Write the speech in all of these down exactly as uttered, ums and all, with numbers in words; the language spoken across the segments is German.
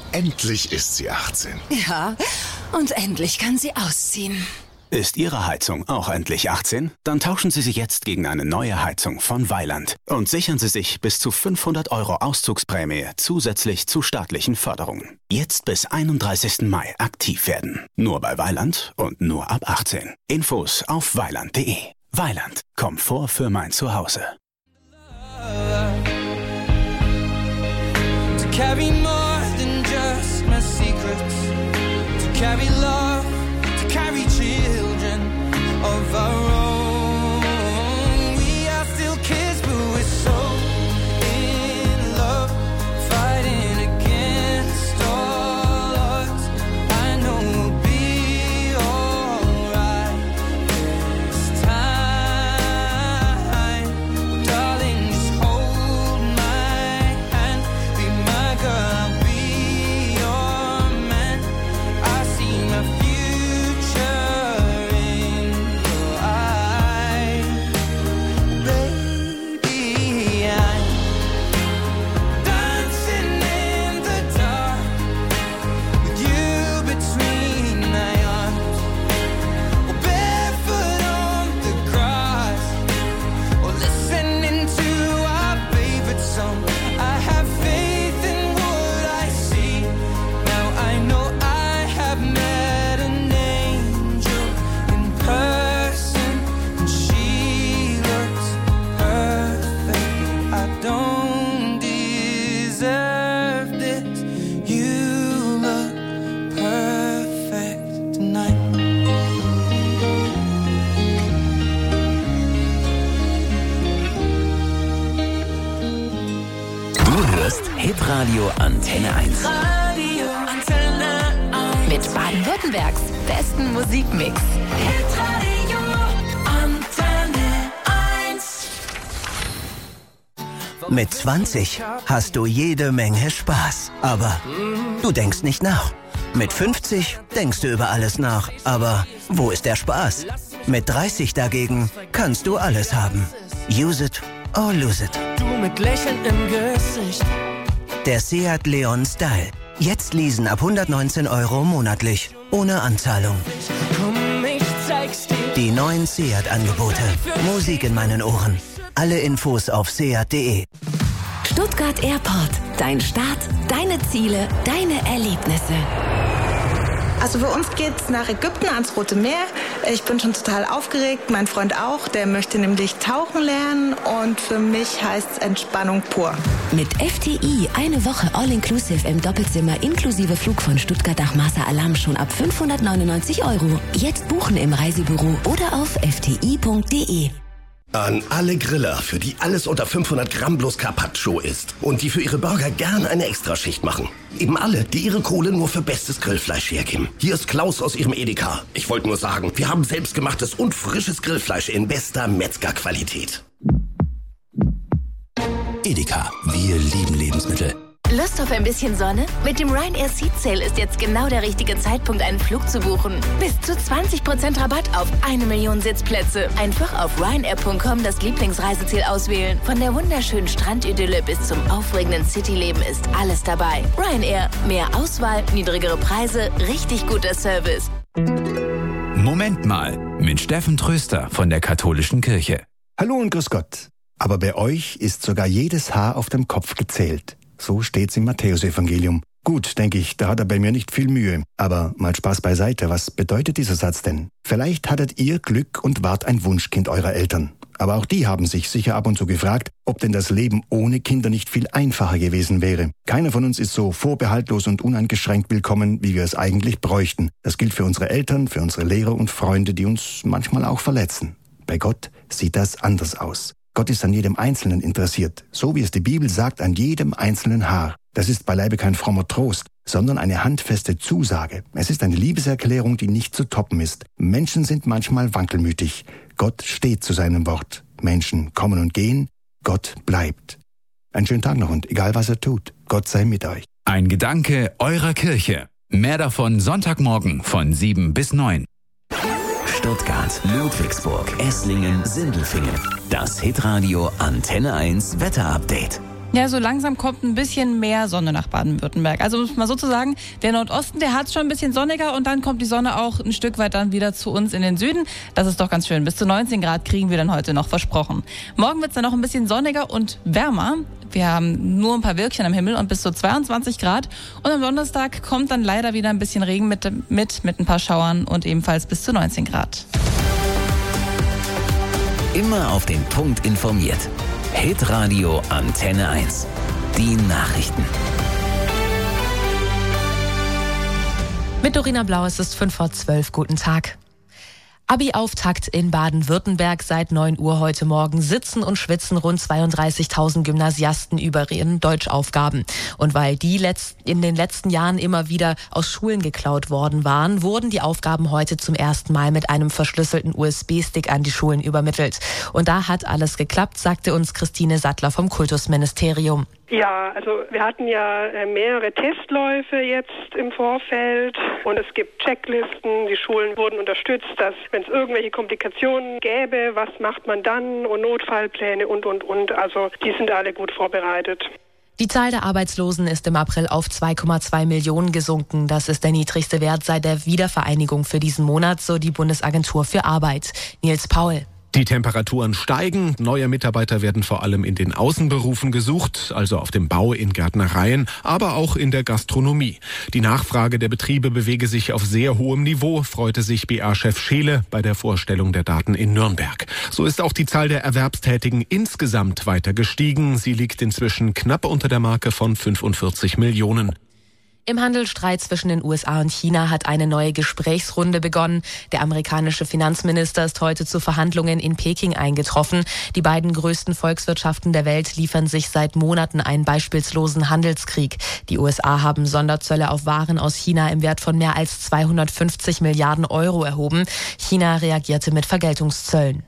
Endlich ist sie achtzehn. Ja, und endlich kann sie ausziehen. Ist Ihre Heizung auch endlich achtzehn? Dann tauschen Sie sie jetzt gegen eine neue Heizung von Weiland und sichern Sie sich bis zu fünfhundert Euro Auszugsprämie zusätzlich zu staatlichen Förderungen. Jetzt bis einunddreißigsten Mai aktiv werden. Nur bei Weiland und nur ab achtzehn. Infos auf weiland punkt de. Weiland. Komfort für mein Zuhause. To carry more than just my secrets. To carry love. To carry children of our own. We are still kids, but we're so in love, fighting against all odds. I know we'll be alright this time. Darling, just hold my hand. Be my girl, I'll be your man. I see my future in your eyes. Baby, I'm dancing in the dark with you between my arms, or barefoot on the grass, or listening to our favorite song. I have faith in what I see. Now I know I have met an angel in person, and she looks perfect. I don't deserve this. You look perfect tonight. Du hörst Hitradio Antenne eins. Radio Antenne eins. Mit Baden-Württembergs besten Musikmix. Radio Antenne eins. Mit zwanzig hast du jede Menge Spaß, aber du denkst nicht nach. Mit fünfzig denkst du über alles nach, aber wo ist der Spaß? Mit dreißig dagegen kannst du alles haben. Use it or lose it. Du mit Lächeln im Gesicht. Der Seat Leon Style. Jetzt leasen ab hundertneunzehn Euro monatlich, ohne Anzahlung. Komm, ich zeig's dir. Die neuen Seat-Angebote. Musik in meinen Ohren. Alle Infos auf seat punkt de. Stuttgart Airport. Dein Start, deine Ziele, deine Erlebnisse. Also für uns geht's nach Ägypten ans Rote Meer. Ich bin schon total aufgeregt, mein Freund auch. Der möchte nämlich tauchen lernen und für mich heißt's Entspannung pur. Mit F T I eine Woche All-Inclusive im Doppelzimmer inklusive Flug von Stuttgart nach Marsa Alam schon ab fünfhundertneunundneunzig Euro. Jetzt buchen im Reisebüro oder auf f t i punkt de. An alle Griller, für die alles unter fünfhundert Gramm bloß Carpaccio ist und die für ihre Burger gern eine Extraschicht machen. Eben alle, die ihre Kohle nur für bestes Grillfleisch hergeben. Hier ist Klaus aus ihrem Edeka. Ich wollte nur sagen, wir haben selbstgemachtes und frisches Grillfleisch in bester Metzgerqualität. Edeka, wir lieben Lebensmittel. Lust auf ein bisschen Sonne? Mit dem Ryanair Seat Sale ist jetzt genau der richtige Zeitpunkt, einen Flug zu buchen. Bis zu zwanzig Prozent Rabatt auf eine Million Sitzplätze. Einfach auf ryanair punkt com das Lieblingsreiseziel auswählen. Von der wunderschönen Strandidylle bis zum aufregenden Cityleben ist alles dabei. Ryanair. Mehr Auswahl, niedrigere Preise, richtig guter Service. Moment mal, mit Steffen Tröster von der Katholischen Kirche. Hallo und grüß Gott. Aber bei euch ist sogar jedes Haar auf dem Kopf gezählt. So steht's im Matthäusevangelium. Gut, denke ich, da hat er bei mir nicht viel Mühe. Aber mal Spaß beiseite, was bedeutet dieser Satz denn? Vielleicht hattet ihr Glück und wart ein Wunschkind eurer Eltern. Aber auch die haben sich sicher ab und zu gefragt, ob denn das Leben ohne Kinder nicht viel einfacher gewesen wäre. Keiner von uns ist so vorbehaltlos und uneingeschränkt willkommen, wie wir es eigentlich bräuchten. Das gilt für unsere Eltern, für unsere Lehrer und Freunde, die uns manchmal auch verletzen. Bei Gott sieht das anders aus. Gott ist an jedem Einzelnen interessiert, so wie es die Bibel sagt, an jedem einzelnen Haar. Das ist beileibe kein frommer Trost, sondern eine handfeste Zusage. Es ist eine Liebeserklärung, die nicht zu toppen ist. Menschen sind manchmal wankelmütig. Gott steht zu seinem Wort. Menschen kommen und gehen, Gott bleibt. Einen schönen Tag noch und egal was er tut, Gott sei mit euch. Ein Gedanke eurer Kirche. Mehr davon Sonntagmorgen von sieben bis neun. Stuttgart, Ludwigsburg, Esslingen, Sindelfingen. Das Hitradio Antenne eins Wetterupdate. Ja, so langsam kommt ein bisschen mehr Sonne nach Baden-Württemberg. Also muss man sozusagen, der Nordosten, der hat es schon ein bisschen sonniger und dann kommt die Sonne auch ein Stück weit dann wieder zu uns in den Süden. Das ist doch ganz schön. Bis zu neunzehn Grad kriegen wir dann heute noch versprochen. Morgen wird es dann noch ein bisschen sonniger und wärmer. Wir haben nur ein paar Wölkchen am Himmel und bis zu zweiundzwanzig Grad. Und am Donnerstag kommt dann leider wieder ein bisschen Regen mit, mit, mit ein paar Schauern und ebenfalls bis zu neunzehn Grad. Immer auf den Punkt informiert. Hitradio Antenne eins. Die Nachrichten. Mit Dorina Blau, es ist fünf vor zwölf. Guten Tag. Abi-Auftakt in Baden-Württemberg. Seit neun Uhr heute Morgen sitzen und schwitzen rund zweiunddreißigtausend Gymnasiasten über ihren Deutschaufgaben. Und weil die letzt, in den letzten Jahren immer wieder aus Schulen geklaut worden waren, wurden die Aufgaben heute zum ersten Mal mit einem verschlüsselten U S B-Stick an die Schulen übermittelt. Und da hat alles geklappt, sagte uns Christine Sattler vom Kultusministerium. Ja, also wir hatten ja mehrere Testläufe jetzt im Vorfeld und es gibt Checklisten. Die Schulen wurden unterstützt, dass wenn es irgendwelche Komplikationen gäbe, was macht man dann und Notfallpläne und, und, und. Also die sind alle gut vorbereitet. Die Zahl der Arbeitslosen ist im April auf zwei Komma zwei Millionen gesunken. Das ist der niedrigste Wert seit der Wiedervereinigung für diesen Monat, so die Bundesagentur für Arbeit. Nils Paul. Die Temperaturen steigen, neue Mitarbeiter werden vor allem in den Außenberufen gesucht, also auf dem Bau, in Gärtnereien, aber auch in der Gastronomie. Die Nachfrage der Betriebe bewege sich auf sehr hohem Niveau, freute sich B A-Chef Scheele bei der Vorstellung der Daten in Nürnberg. So ist auch die Zahl der Erwerbstätigen insgesamt weiter gestiegen. Sie liegt inzwischen knapp unter der Marke von fünfundvierzig Millionen. Im Handelsstreit zwischen den U S A und China hat eine neue Gesprächsrunde begonnen. Der amerikanische Finanzminister ist heute zu Verhandlungen in Peking eingetroffen. Die beiden größten Volkswirtschaften der Welt liefern sich seit Monaten einen beispielslosen Handelskrieg. Die U S A haben Sonderzölle auf Waren aus China im Wert von mehr als zweihundertfünfzig Milliarden Euro erhoben. China reagierte mit Vergeltungszöllen.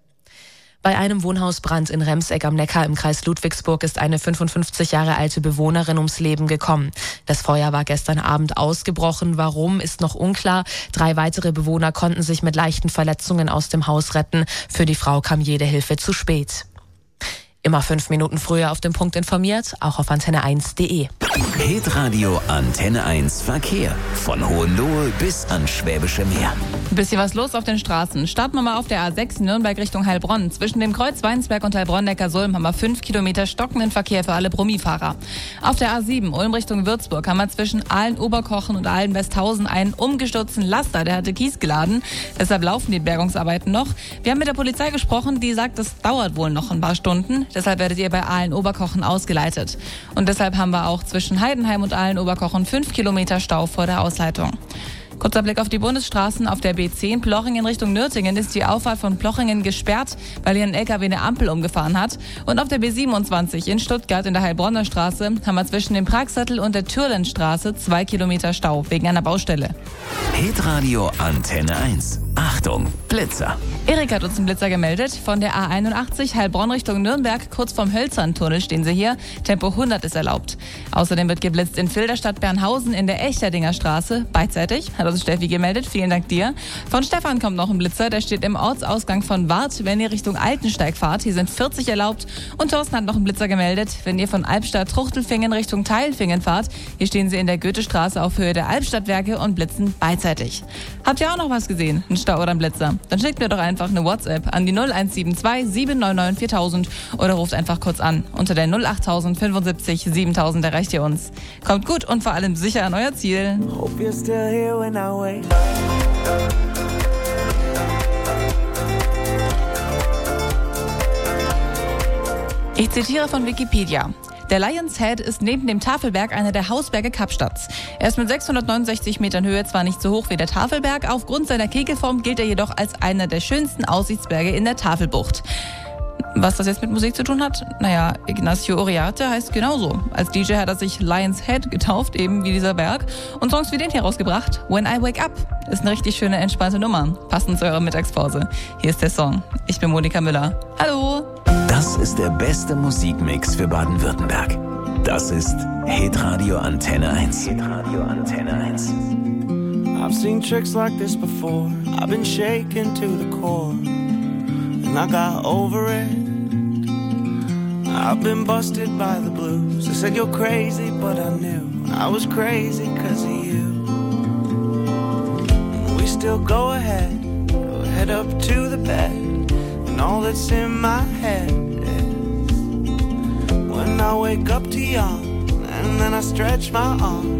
Bei einem Wohnhausbrand in Remseck am Neckar im Kreis Ludwigsburg ist eine fünfundfünfzig Jahre alte Bewohnerin ums Leben gekommen. Das Feuer war gestern Abend ausgebrochen. Warum, ist noch unklar. Drei weitere Bewohner konnten sich mit leichten Verletzungen aus dem Haus retten. Für die Frau kam jede Hilfe zu spät. Immer fünf Minuten früher auf den Punkt informiert, auch auf antenne eins punkt de. Hitradio Antenne eins Verkehr. Von Hohenlohe bis ans Schwäbische Meer. Ein bisschen was los auf den Straßen. Starten wir mal auf der A sechs Nürnberg Richtung Heilbronn. Zwischen dem Kreuz Weinsberg und Heilbronn-Neckarsulm haben wir fünf Kilometer stockenden Verkehr für alle Brummifahrer. Auf der A sieben Ulm Richtung Würzburg haben wir zwischen Aalen-Oberkochen und Aalen-Westhausen einen umgestürzten Laster, der hatte Kies geladen. Deshalb laufen die Bergungsarbeiten noch. Wir haben mit der Polizei gesprochen, die sagt, das dauert wohl noch ein paar Stunden. Deshalb werdet ihr bei Aalen-Oberkochen ausgeleitet. Und deshalb haben wir auch zwischen Heidenheim und Aalen-Oberkochen fünf Kilometer Stau vor der Ausleitung. Kurzer Blick auf die Bundesstraßen. Auf der B zehn Plochingen Richtung Nürtingen ist die Auffahrt von Plochingen gesperrt, weil hier ein L K W eine Ampel umgefahren hat. Und auf der B siebenundzwanzig in Stuttgart in der Heilbronner Straße haben wir zwischen dem Pragsattel und der Türlenstraße zwei Kilometer Stau wegen einer Baustelle. Hitradio Antenne eins. Achtung, Blitzer. Erik hat uns einen Blitzer gemeldet. Von der A einundachtzig Heilbronn Richtung Nürnberg, kurz vorm Hölzerntunnel stehen sie hier. Tempo hundert ist erlaubt. Außerdem wird geblitzt in Filderstadt Bernhausen in der Echterdinger Straße. Beidseitig, hat uns Steffi gemeldet. Vielen Dank dir. Von Stefan kommt noch ein Blitzer. Der steht im Ortsausgang von Wart, wenn ihr Richtung Altensteig fahrt. Hier sind vierzig erlaubt. Und Thorsten hat noch einen Blitzer gemeldet. Wenn ihr von Albstadt-Truchtelfingen Richtung Teilfingen fahrt, hier stehen sie in der Goethestraße auf Höhe der Albstadtwerke und blitzen beidseitig. Habt ihr auch noch was gesehen? Ein Stau oder ein Blitzer? Dann schickt mir doch einfach eine WhatsApp an die null eins sieben zwei sieben neun neun viertausend oder ruft einfach kurz an. Unter der null achttausend fünfundsiebzig siebentausend erreicht ihr uns. Kommt gut und vor allem sicher an euer Ziel. Ich zitiere von Wikipedia. Der Lions Head ist neben dem Tafelberg einer der Hausberge Kapstadts. Er ist mit sechshundertneunundsechzig Metern Höhe zwar nicht so hoch wie der Tafelberg, aufgrund seiner Kegelform gilt er jedoch als einer der schönsten Aussichtsberge in der Tafelbucht. Was das jetzt mit Musik zu tun hat? Naja, Ignacio Uriarte heißt genauso. Als D J hat er sich Lions Head getauft, eben wie dieser Berg. Und Songs wie den hier rausgebracht. When I Wake Up ist eine richtig schöne, entspannte Nummer. Passend zu eurer Mittagspause. Hier ist der Song. Ich bin Monika Müller. Hallo! Das ist der beste Musikmix für Baden-Württemberg. Das ist Hitradio Antenne eins. Hitradio Antenne eins. I've seen tricks like this before. I've been shaken to the core. And I got over it. I've been busted by the blues. I said you're crazy, but I knew I was crazy cause of you. We still go ahead, go head up to the bed, and all that's in my head is when I wake up to yawn, and then I stretch my arms